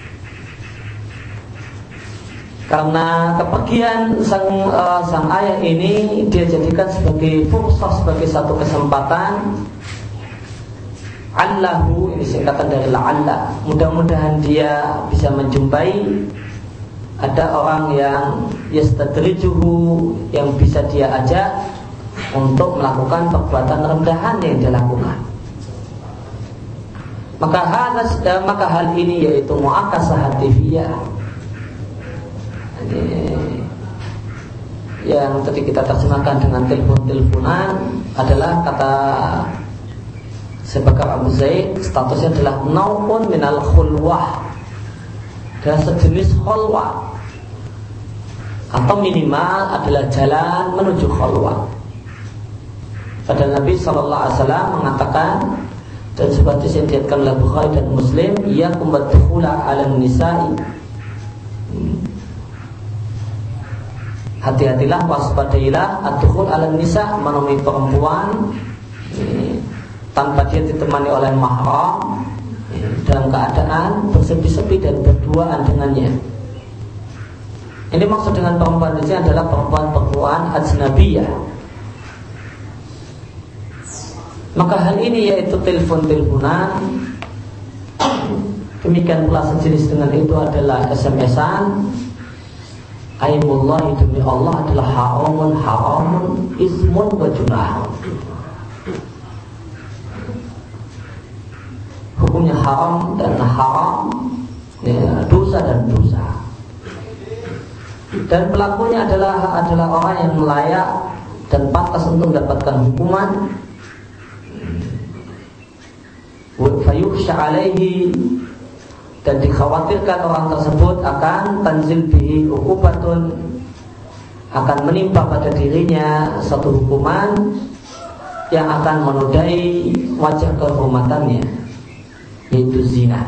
Karena kepergian sang, uh, sang ayah ini dia jadikan sebagai fursah, sebagai satu kesempatan. Allahu, ini singkatan dari la'alla, mudah-mudahan dia bisa menjumpai ada orang yang yastadrijuhu, yang bisa dia ajak untuk melakukan perbuatan rendahan yang dia lakukan. Maka hal, maka hal ini yaitu mu'akkasah hatifiyah, yang tadi kita terjemahkan dengan telepon-teleponan adalah kata Sebakar Abu Zaid, statusnya adalah naupun minal khulwah, adalah sejenis khulwah, atau minimal adalah jalan menuju khulwah. Padahal Nabi shallallahu alaihi wasallam mengatakan, dan seperti yang diriwayatkan oleh Bukhari dan Muslim, iyyakum wadkhula 'alan nisa'i, hati-hatilah, waspadailah ad-dukhul 'alan nisa', menemui perempuan tanpa dia ditemani oleh mahram, dalam keadaan bersepi-sepi dan berduaan dengannya. Ini maksud dengan perempuan di sini adalah perempuan-perempuan ajnabiyah. Maka hal ini yaitu telepon-teleponan, demikian pula sejenis dengan itu adalah S M S-an. Aimullahi, demi Allah, adalah haramun haramun ismun wa junahun. Hukumnya haram dan haram, ya, dosa dan dosa. Dan pelakunya adalah adalah orang yang layak dan pantas untuk mendapatkan hukuman. Fayukhsha alaihi, dan dikhawatirkan orang tersebut akan tanzil bihi uqubatun, akan menimpa pada dirinya satu hukuman yang akan menodai wajah kehormatannya, yaitu zina.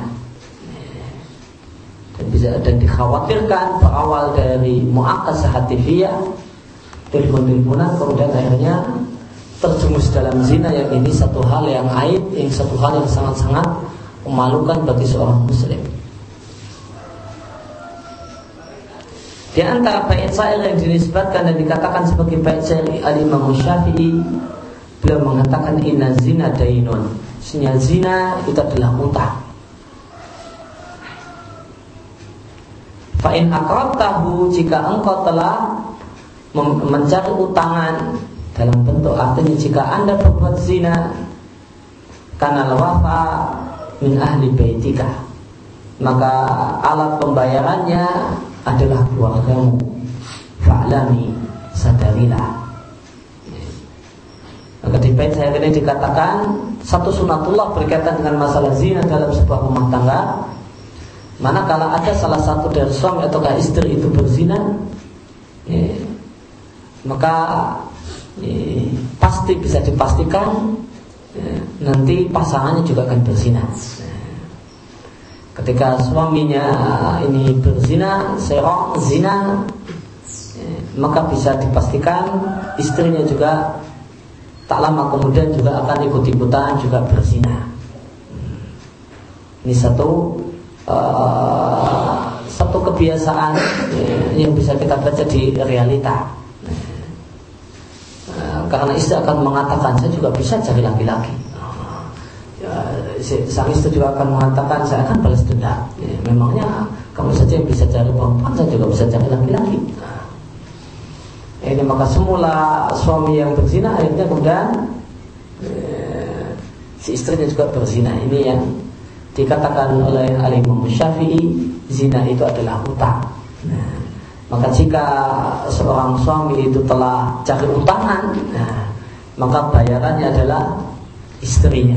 Dan bisa dan dikhawatirkan berawal dari mu'akkasah hatifiyah, telepon-teleponan, kemudian akhirnya terjumus dalam zina, yang ini satu hal yang aib, yang satu hal yang sangat-sangat memalukan bagi seorang muslim. Di antara bait syair yang dinisbatkan dan dikatakan sebagai bait syair Al-Imam Syafi'i, beliau mengatakan inna zina dainun, sesungguhnya zina itu adalah utang. Fa in aqrabtahu, jika engkau telah mencari utangan, dalam bentuk artinya jika anda berbuat zina, kana al-wafa min ahli baitika, maka alat pembayarannya adalah keluargamu. Fa'lami, sadarilah. Maka di bait saya ini dikatakan satu sunatullah berkaitan dengan masalah zina dalam sebuah rumah tangga. Manakala ada salah satu dari suami atau istri itu berzina, ya, maka ya, pasti bisa dipastikan ya, nanti pasangannya juga akan berzina. Ketika suaminya ini berzina, serong zina, ya, maka bisa dipastikan istrinya juga tak lama kemudian juga akan ikut-ikutan juga berzina. Ini satu uh, satu kebiasaan ya, yang bisa kita baca di realita. Karena istri akan mengatakan, saya juga bisa cari laki-laki. Ya, sang istri juga akan mengatakan saya akan balas dendam. Ya, memangnya kamu saja yang bisa cari perempuan, saya juga bisa cari laki-laki. Nah, ini maka semula suami yang berzina akhirnya kemudian eh, si istrinya juga berzina. Ini yang dikatakan oleh Al-Imam Syafi'i, zina itu adalah hutang. Nah, maka jika seorang suami itu telah cari utangan, nah, maka bayarannya adalah istrinya.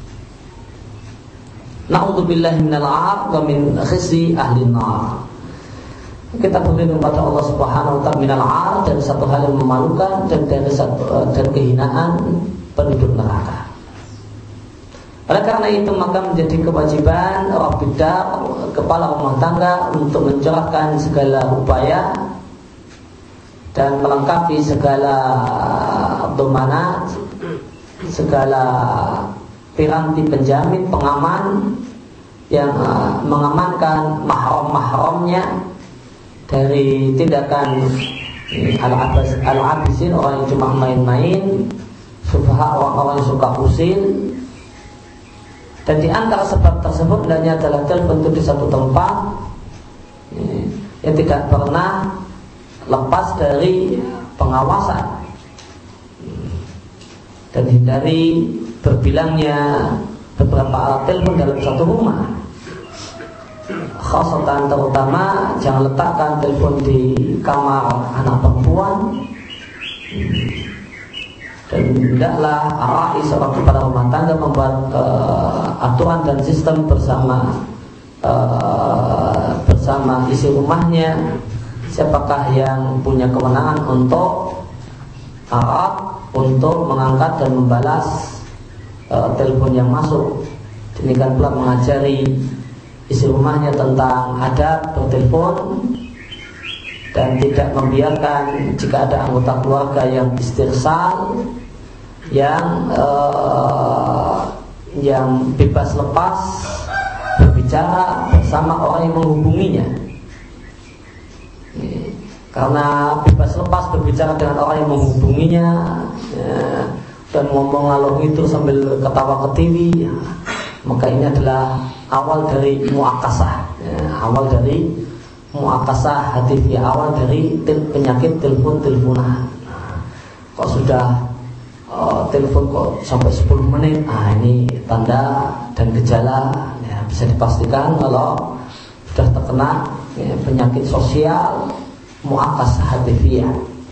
Na'udzubillahi minal 'ar wa min khizyi ahli nar. Kita berlindung pada Allah Subhanahu wa taala minal 'ar, dari satu hal yang memalukan dan dari satu dari kehinaan penduduk neraka. Oleh karena itu maka menjadi kewajiban rabbidah, kepala rumah tangga, untuk mencerahkan segala upaya dan melengkapi segala domanat, segala piranti penjamin, pengaman yang uh, mengamankan mahram-mahramnya dari tindakan al-abas, al-abisin, orang yang cuma main-main, sufaha, orang-orang yang suka usil. Dan di antara sebab tersebut hendaknya adalah telepon itu di satu tempat yang tidak pernah lepas dari pengawasan dan hindari berbilangnya beberapa alat telepon dalam satu rumah. Khasatan terutama jangan letakkan telepon di kamar anak perempuan, dan hendaklah arai seorang kepala rumah tangga membuat uh, aturan dan sistem bersama uh, bersama isi rumahnya, siapakah yang punya kewenangan untuk arat, untuk mengangkat dan membalas uh, telepon yang masuk. Demikian pula mengajari isi rumahnya tentang adab bertelepon dan tidak membiarkan jika ada anggota keluarga yang istirsal, yang uh, yang bebas lepas berbicara bersama orang yang menghubunginya. Karena bebas lepas berbicara dengan orang yang menghubunginya, ya, dan ngomong ngalor itu sambil ketawa ketiwi, ya, maka ini adalah awal dari muakasah, ya, awal dari muakasah hatifi, awal dari tel- penyakit telepon-teleponan. Nah, kok sudah uh, telepon kok sampai sepuluh menit, ah ini tanda dan gejala, ya, bisa dipastikan kalau sudah terkena, ya, penyakit sosial muakasah hatifiyah.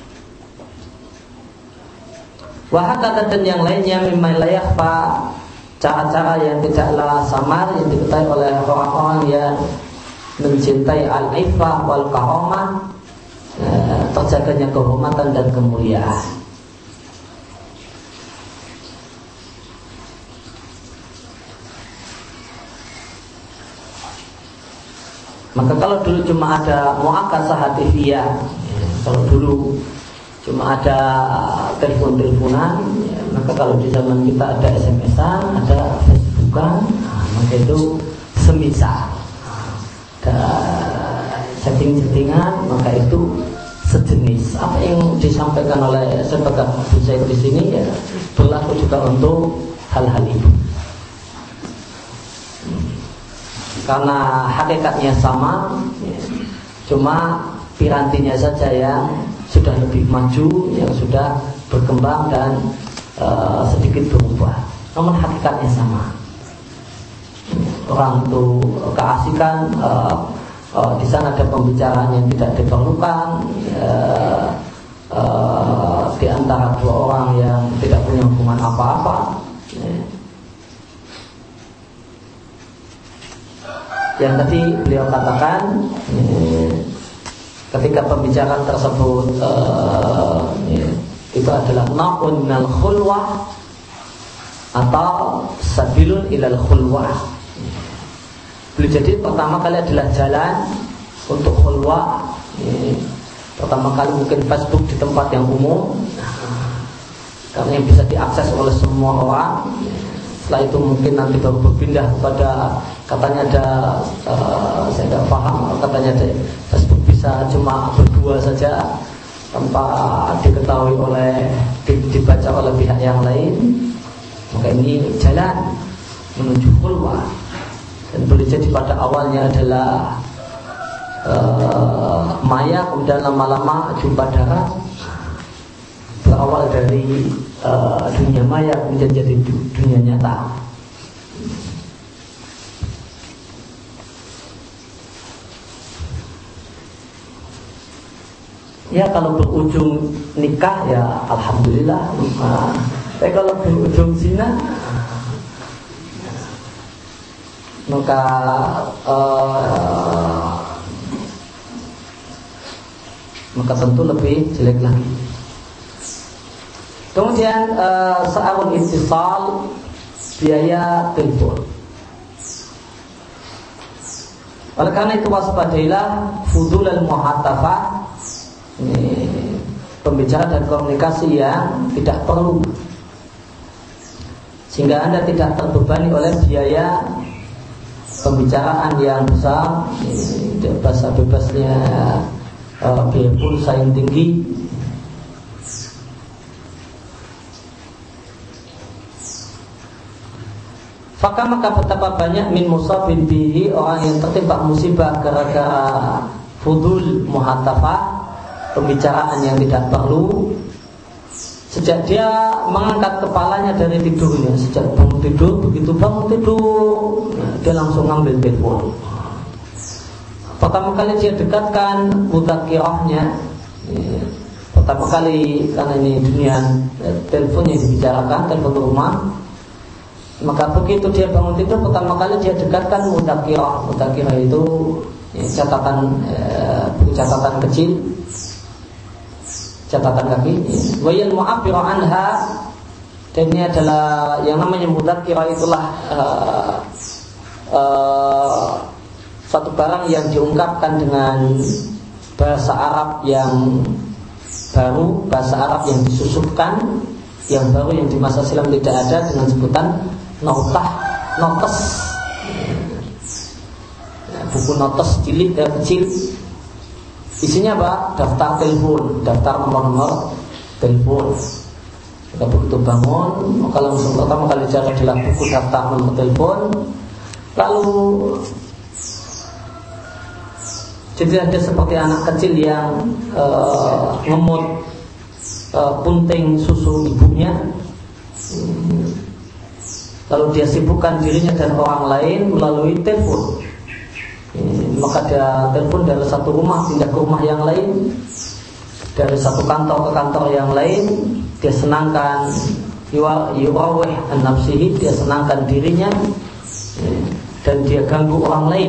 Wahakata dan yang lainnya mimma la yakhfa, cara-cara yang tidaklah samar yang diketahui oleh orang-orang yang mencintai al-iffah wal karamah, eh, terjaganya kehormatan dan kemuliaan. Maka kalau dulu cuma ada muakasah hatifiyah, ya, kalau dulu cuma ada telepon-teleponan, ya, maka kalau di zaman kita ada S M S-an, ada Facebookan, nah, maka itu semisal. Setting-settingan, maka itu sejenis. Apa yang disampaikan oleh sebagian saya di sini, ya, berlaku juga untuk hal-hal itu. Karena hakikatnya sama, ya, cuma pirantinya saja yang sudah lebih maju, yang sudah berkembang dan uh, sedikit berubah. Namun hakikatnya sama. Orang itu keasikan, uh, uh, di sana ada pembicaraan yang tidak diperlukan, uh, uh, di antara dua orang yang tidak punya hubungan apa-apa. Ya. Yang tadi beliau katakan, ya, ketika pembicaraan tersebut uh, ya, itu adalah na'un minal khulwah atau sabilun ilal khulwah. Boleh jadi pertama kali adalah jalan untuk khulwah, ya, pertama kali mungkin Facebook di tempat yang umum, karena yang bisa diakses oleh semua orang. Setelah itu mungkin nanti baru berpindah kepada, katanya ada, uh, saya tidak paham, katanya ada Facebook bisa cuma berdua saja tanpa diketahui oleh, dibaca oleh pihak yang lain. Maka ini jalan menuju khulwah, dan boleh jadi pada awalnya adalah uh, maya, kemudian lama-lama jumpa darat, berawal dari uh, dunia maya kemudian jadi dunia nyata. Ya kalau berujung nikah ya alhamdulillah. Nah, tapi kalau berujung zina maka uh, maka tentu lebih jelek lagi. Kemudian uh, sa'arul ittisal, biaya telepon. Oleh karena itu waspadailah fudul al-muhatafah, ini pembicaraan dan komunikasi yang tidak perlu, sehingga Anda tidak terbebani oleh biaya pembicaraan yang besar, ini bahasa bebasnya uh, biaya pulsa yang tinggi. Maka maka betapa banyak min musabin bihi, orang yang tertimpa musibah gara-gara fudul muhatafah, pembicaraan yang tidak perlu, sejak dia mengangkat kepalanya dari tidurnya, sejak bangun tidur, begitu bangun tidur dia langsung ngambil telepon. Pertama kali dia dekatkan mudzakkirahnya, pertama kali karena ini dunia telepon yang dibicarakan, telepon rumah. Maka begitu dia bangun tidur, pertama kali dia dekatkan mudzakkirah. Mudzakkirah itu ya, catatan eh, buku catatan kecil, catatan kaki. Wayal mu'abbiru anha, dan ini adalah yang namanya mudzakkirah, itulah uh, uh, satu barang yang diungkapkan dengan bahasa Arab yang baru, bahasa Arab yang disusupkan, yang baru, yang di masa silam tidak ada, dengan sebutan notah, notes, buku notes cilik dan kecil. Isinya apa? Daftar telepon, daftar nomor-nomor telepon. Kita begitu bangun, maka langsung pertama kali cari adalah buku daftar nomor telepon. Lalu jadi ada seperti anak kecil yang uh, ngemut uh, punting susu ibunya. Lalu dia sibukkan dirinya dan orang lain melalui telepon. Maka dia telepon dari satu rumah pindah ke rumah yang lain, dari satu kantor ke kantor yang lain. Dia senangkan yurawih an-nafsihi, dia senangkan dirinya, dan dia ganggu orang lain.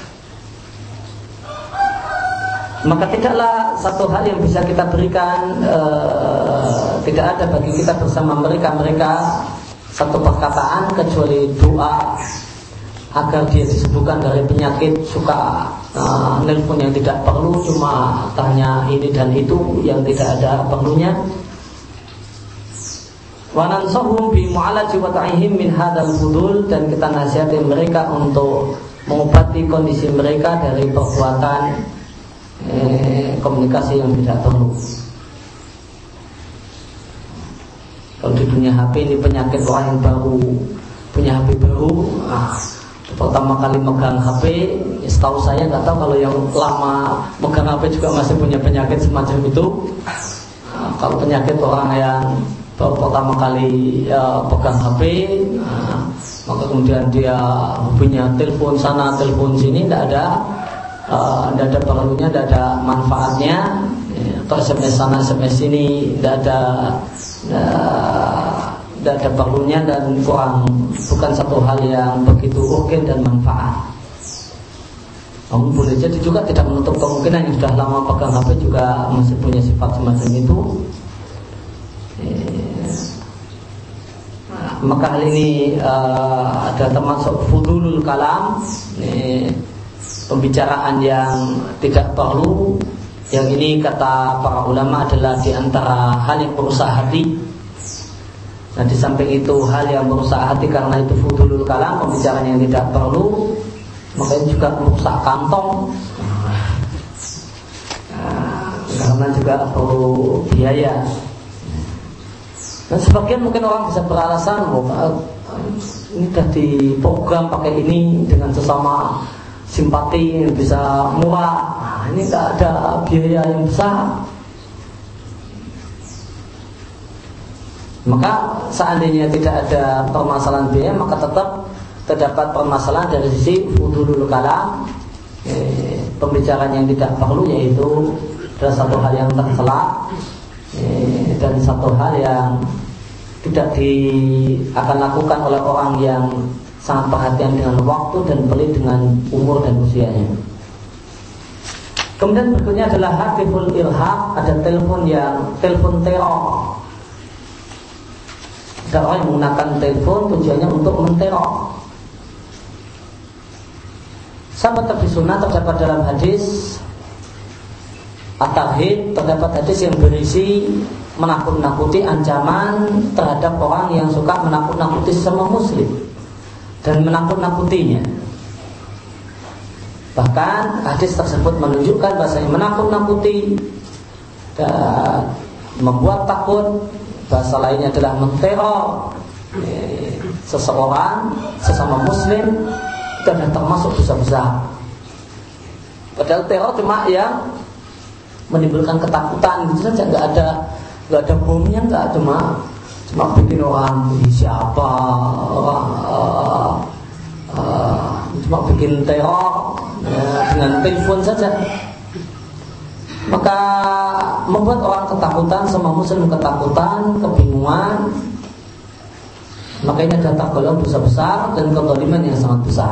Maka tidaklah satu hal yang bisa kita berikan, uh, tidak ada bagi kita bersama mereka mereka satu perkataan kecuali doa agar dia disembuhkan dari penyakit suka uh, nelpon yang tidak perlu, cuma tanya ini dan itu yang tidak ada perlunya. Wa nansahum bi mu'alaji wa ta'ihim min hadzal fudul, dan kita nasihati mereka untuk mengobati kondisi mereka dari perbuatan eh, komunikasi yang tidak perlu. Kalau di dunia H P ini penyakit orang yang baru punya H P baru, ah, pertama kali megang H P, ya setahu saya, nggak tahu kalau yang lama megang H P juga masih punya penyakit semacam itu. Nah, kalau penyakit orang yang baru pertama kali ya, pegang H P, nah, maka kemudian dia punya telepon sana, telepon sini, tidak ada, tidak uh, ada perlunya, tidak ada manfaatnya. Atau S M S sana, S M S sini, tidak ada, tidak ada perlunya, dan kurang, bukan satu hal yang begitu urgen dan manfaat. Namun boleh jadi juga tidak menutup kemungkinan yang sudah lama pegang H P juga masih punya sifat semacam itu. Nah, maka hal ini uh, ada termasuk fudulul kalam, ini, pembicaraan yang tidak perlu. Yang ini kata para ulama adalah diantara hal yang merusak hati. Nah, di samping itu hal yang merusak hati karena itu fudulul kalam, pembicaraan yang tidak perlu, maka ini juga merusak kantong, nah, karena juga perlu biaya. Dan sebagian mungkin orang bisa beralasan, ini sudah diprogram pakai ini dengan sesama simpati bisa murah. Nah, ini tidak ada biaya yang besar. Maka seandainya tidak ada permasalahan biaya, maka tetap terdapat permasalahan dari sisi fudulul kalam, eh, pembicaraan yang tidak perlu, yaitu adalah satu hal yang tercela, eh, dan satu hal yang tidak di, akan lakukan oleh orang yang sangat perhatian dengan waktu dan pelit dengan umur dan usianya. Kemudian berikutnya adalah hatiful irhab, ada telepon yang telepon teror. Ada orang yang menggunakan telepon tujuannya untuk menteror. Sahabat Nabi Sunnah terdapat dalam hadis At-Tauhid, terdapat hadis yang berisi menakut-nakuti ancaman terhadap orang yang suka menakut-nakuti sesama muslim dan menakut-nakutinya. Bahkan hadis tersebut menunjukkan bahasanya menakut-nakuti dan membuat takut, bahasa lainnya adalah menteror eh, seseorang, sesama muslim, itu adalah termasuk dosa besar. Padahal teror cuma yang menimbulkan ketakutan gitu saja, nggak ada nggak ada bomnya, nggak cuma cuma bikin orang siapa orang uh, uh, cuma bikin teror ya, dengan telepon saja. Maka membuat orang ketakutan, semua muslim ketakutan, kebingungan, maka ini adalah tergolong dosa besar dan kezaliman yang sangat besar.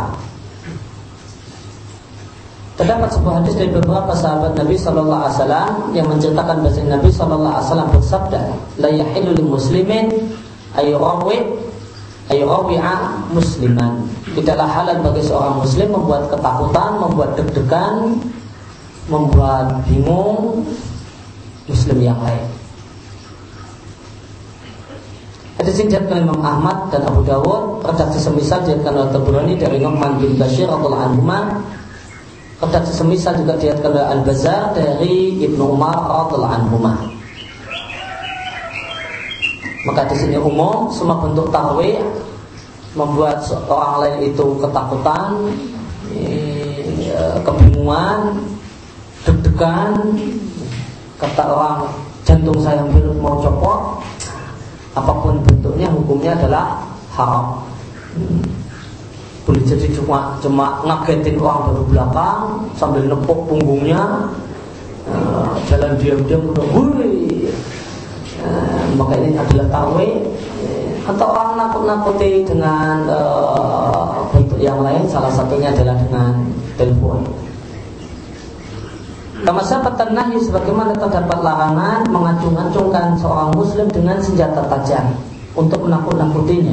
Terdapat sebuah hadis dari beberapa sahabat Nabi Sallallahu Alaihi Wasallam yang menceritakan bahasa Nabi Sallallahu Alaihi Wasallam bersabda, la yahillu lil muslimin ayurawi ayurawi'a musliman. Tidaklah halal bagi seorang muslim membuat ketakutan, membuat deg-degan, membuat bingung muslim yang lain. Hadis ini diriwayatkan Imam Ahmad dan Abu Dawud, redaksi semisal diriwayatkan oleh Tabrani dari Nu'man bin Bashir radhiyallahu anhuma. Redaksi semisal juga diriwayatkan oleh Al-Bazzar dari Ibnu Umar radhiyallahu anhuma. Maka di sini umum, semua bentuk tarwih membuat orang lain itu ketakutan, kebingungan, deg-degan, kata orang jantung saya hampir mau copot, apapun bentuknya hukumnya adalah haram. Hmm. Boleh jadi cuma cuma ngagetin orang dari belakang sambil nepuk punggungnya, uh, jalan diam-diam udah wui, uh, maka ini adalah tarwih. Uh, atau orang nakut-nakuti dengan uh, bentuk yang lain, salah satunya adalah dengan telepon. Kama sabatan nahyi, sebagaimana terdapat larangan mengacung-acungkan seorang muslim dengan senjata tajam untuk menakut-nakutinya.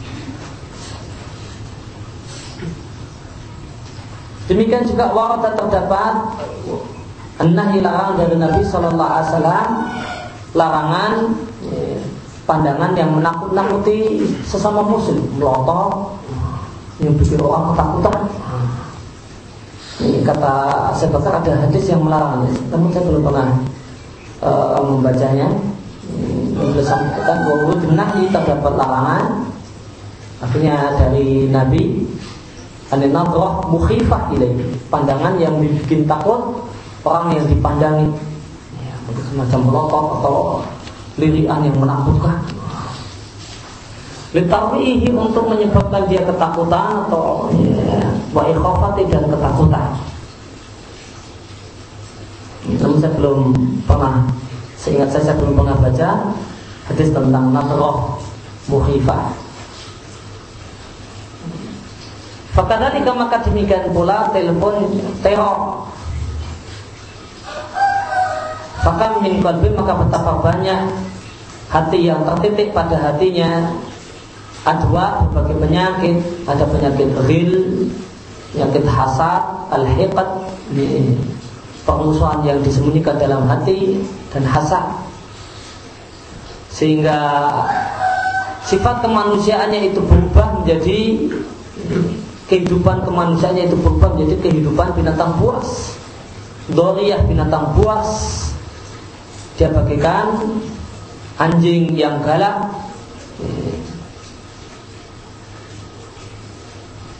Demikian juga warada terdapat nahyi, larangan dari Nabi Sallallahu Alaihi Wasallam, larangan pandangan yang menakut-nakuti sesama muslim, melotot, yang bikin orang ketakutan. Ini kata saya bakar ada hadis yang melarang, namun saya belum pernah uh, membacanya. Beliau sampaikan bahwa nahyi terdapat larangan, artinya dari Nabi, an-nadrah mukhifah ilaihi, pandangan yang bikin takut orang yang dipandangi, ya, semacam melotot atau lirikan yang menakutkan. Litarwihi, untuk menyebabkan dia ketakutan atau ya, wa ikhafati, dan ketakutan. Namun saya belum pernah, seingat saya, saya belum pernah baca hadis tentang nadrah mukhifah. Fakadzalika, maka demikian pula telepon teror. Fakam min qalbi, maka betapa banyak hati yang tertitik pada hatinya adwa, berbagai penyakit. Ada penyakit ghil, penyakit hasad, al-hiqad, permusuhan yang disembunyikan dalam hati, dan hasad, sehingga sifat kemanusiaannya itu berubah menjadi, kehidupan kemanusiaannya itu berubah menjadi kehidupan binatang buas, doriyah, binatang buas. Dia bagaikan anjing yang galak,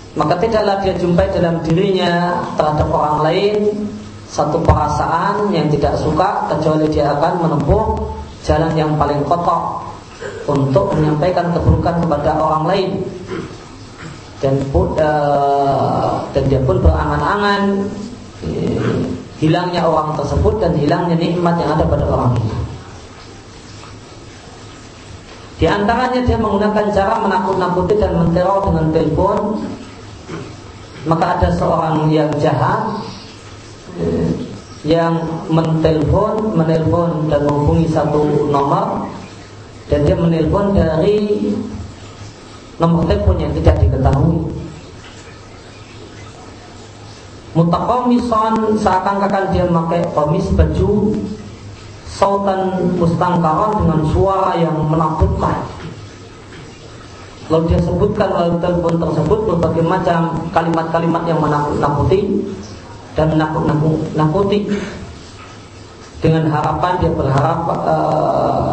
maka tidaklah dia jumpai dalam dirinya terhadap orang lain satu perasaan yang tidak suka, kecuali dia akan menempuh jalan yang paling kotor untuk menyampaikan keburukan kepada orang lain. Dan pun, uh, dan dia pun berangan-angan eh, hilangnya orang tersebut dan hilangnya nikmat yang ada pada orang itu. Di antaranya dia menggunakan cara menakut-nakuti dan menteror dengan telepon. Maka ada seorang yang jahat eh, yang menelpon, menelpon dan menghubungi satu nomor, dan dia menelpon dari nomor telepon yang tidak diketahui. Mutaqamisan, seakan-akan dia memakai komis baju, sautan mustangkaran, dengan suara yang menakutkan. Lalu dia sebutkan melalui telepon tersebut berbagai macam kalimat-kalimat yang menakut-nakuti dan menakut-nakuti, dengan harapan dia berharap uh,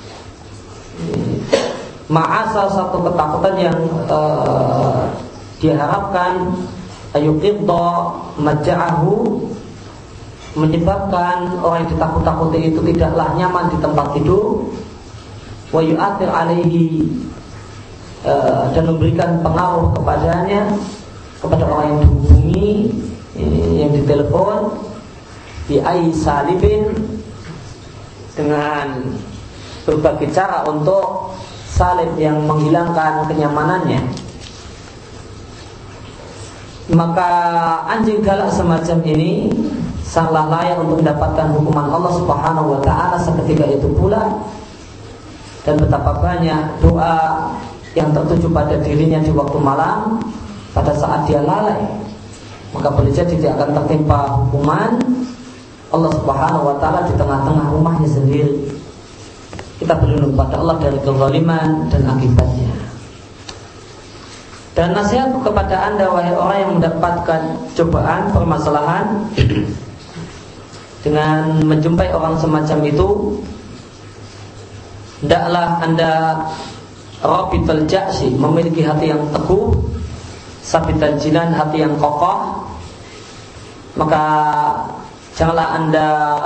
ma'asa, satu ketakutan yang uh, diharapkan ayuqidda maja'ahu, menyebabkan orang yang ditakut-takuti itu tidaklah nyaman di tempat tidur, wa yu'athir alaihi, uh, dan memberikan pengaruh kepadanya, kepada orang yang dihubungi, yang ditelepon, bi ai salibin, dengan berbagai cara untuk salib yang menghilangkan kenyamanannya. Maka anjing galak semacam ini sangatlah layak untuk mendapatkan hukuman Allah Subhanahu wa ta'ala seketika itu pula. Dan betapa banyak doa yang tertuju pada dirinya di waktu malam pada saat dia lalai, maka boleh jadi dia akan tertimpa hukuman Allah Subhanahu wa ta'ala di tengah-tengah rumahnya sendiri. Kita berlindung pada Allah dari kezaliman dan akibatnya. Dan nasihatku kepada anda, wahai orang yang mendapatkan cobaan, permasalahan, dengan menjumpai orang semacam itu, hendaklah anda rabitul ja'si, memiliki hati yang teguh, sabitan jinan, hati yang kokoh. Maka janganlah anda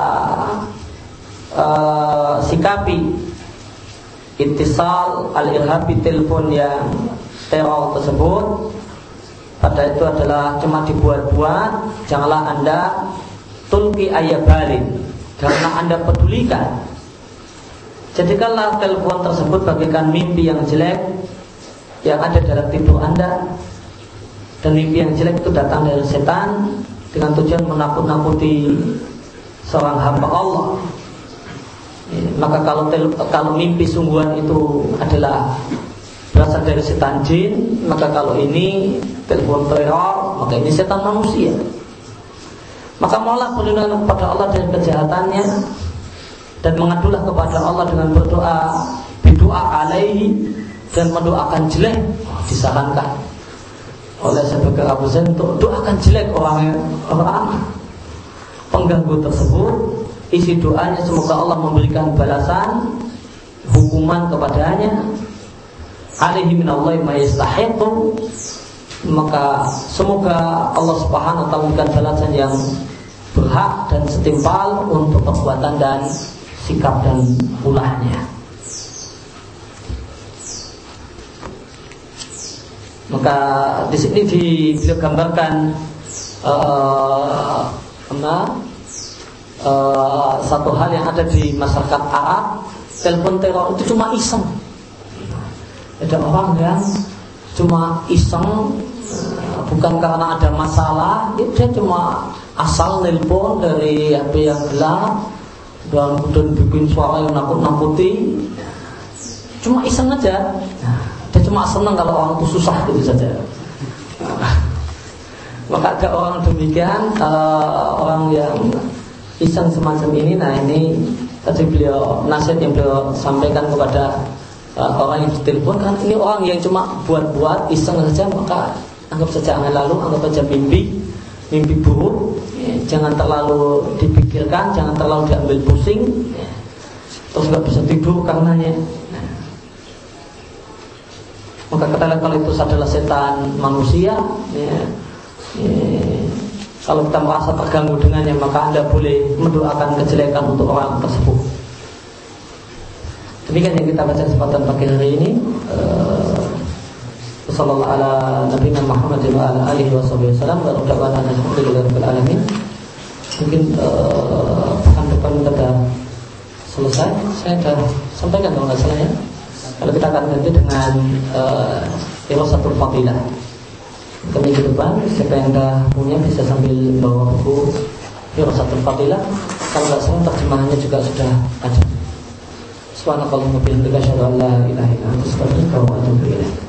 uh, sikapi ittisal al-irhabi, telepon yang teror tersebut pada itu adalah cuma dibuat-buat. Janganlah anda tulki ayabalin, karena anda pedulikan. Jadikanlah telepon tersebut bagaikan mimpi yang jelek yang ada dalam tidur anda. Dan mimpi yang jelek itu datang dari setan dengan tujuan menakut-nakuti seorang hamba Allah. Maka kalau kalau mimpi sungguhan itu adalah berasal dari setan jin, maka kalau ini telepon teror, maka ini setan manusia. Maka mohonlah perlindungan kepada Allah dari kejahatannya, dan mengadulah kepada Allah dengan berdoa, berdoa alaihi, dan mendoakan jelek. Disarankan oleh sebagai Abu Zain untuk doakan jelek orang orang pengganggu tersebut. Isi doanya semoga Allah memberikan balasan hukuman kepadanya, alaihi minallahi ma yastahiqu, maka semoga Allah Subhanahu wa taala memberikan balasan yang berhak dan setimpal untuk perbuatan dan sikap dan ulahnya. Maka di sini digambarkan uh, apa, uh, satu hal yang ada di masyarakat Arab. Telepon teror itu cuma iseng. Ada orang yang cuma iseng, bukan karena ada masalah, dia cuma asal nelpon dari H P yang gelap dan kemudian bikin suara yang nakut-nakuti, cuma iseng aja. Dia cuma senang kalau orang itu susah, gitu saja. Maka ada orang demikian, uh, orang yang iseng semacam ini. Nah ini tadi beliau, nasihat yang beliau sampaikan kepada uh, orang yang ditelepon, kan ini orang yang cuma buat-buat iseng saja, maka anggap saja angan lalu, anggap saja mimpi, mimpi buruk. Ya, jangan terlalu dipikirkan, jangan terlalu diambil pusing, ya, terus nggak bisa tidur karenanya. Maka kita lihat kalau itu adalah setan manusia, ya, ya, kalau kita merasa terganggu dengannya, maka Anda boleh mendoakan kejelekan untuk orang tersebut. Demikian yang kita baca kesempatan pagi hari ini. Wassallallahu ala nabiyina Muhammadin wa ala alihi wasallam wa radhiyallahu alhamdulillahirabbil alamin. Mungkin uh, pekan depan kita selesai. Saya sudah sampaikan kalau nggak salah ya. Kalau kita akan ganti dengan uh, Irasatul Fadilah. Minggu depan, siapa yang dah punya bisa sambil bawa buku Irasatul Fadilah. Kalau nggak salah terjemahannya juga sudah ada. Subhanakallahumma wa bihamdika asyhadu an la ilaha illa anta astaghfiruka wa atubu ilaik.